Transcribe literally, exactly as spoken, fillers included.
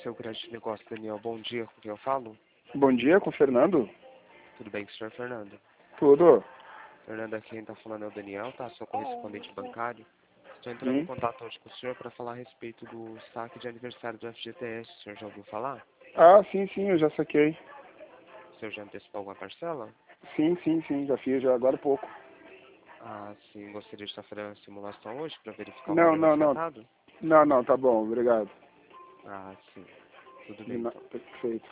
seu grande negócio, Daniel. Bom dia, com quem eu falo? Bom dia, com o Fernando? Tudo bem com o senhor Fernando? Tudo? Fernando, aqui quem está falando é o Daniel, tá? Sou correspondente bancário. Estou entrando em Hum? contato hoje com o senhor para falar a respeito do saque de aniversário do F G T S. O senhor já ouviu falar? Ah, sim, sim, eu já saquei. O senhor já antecipou alguma parcela? Sim, sim, sim, já fiz, já agora há pouco. Ah, sim. Gostaria de estar fazendo a simulação hoje para verificar o Não, valor não, não. acertado? Não, não, tá bom, obrigado. Ah, sim. Tudo bem, Não, então. perfeito.